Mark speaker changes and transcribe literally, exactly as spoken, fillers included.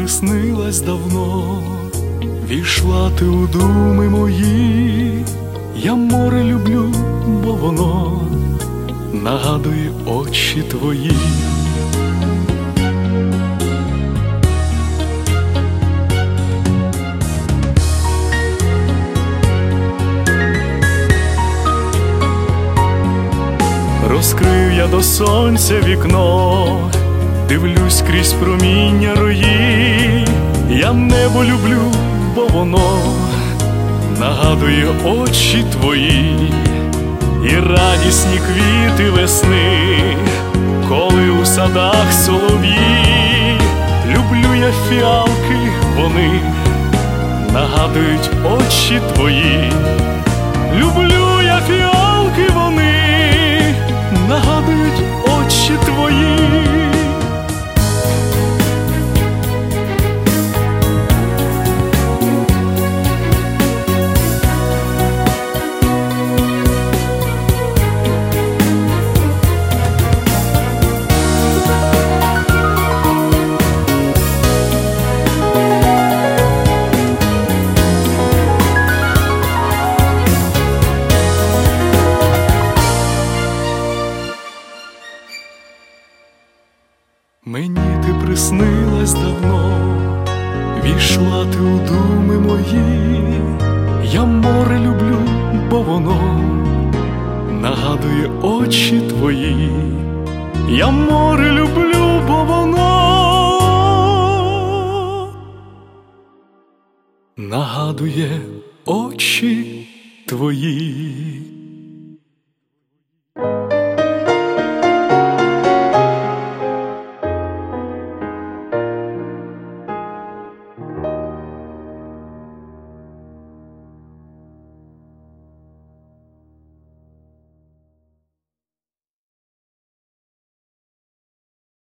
Speaker 1: приснилась давно, війшла ти у думи мої. Я море люблю, бо воно нагадує очі твої. Розкрив я до сонця вікно, дивлюсь крізь проміння рої. Я небо люблю, бо воно нагадує очі твої. І радісні квіти весни, коли у садах солов'ї. Люблю я фіалки, вони нагадують очі твої. Люблю я фіалки, вони нагадують очі твої. Мені ти приснилась давно, війшла ти у думи мої. Я море люблю, бо воно нагадує очі твої. Я море люблю, бо воно нагадує очі твої.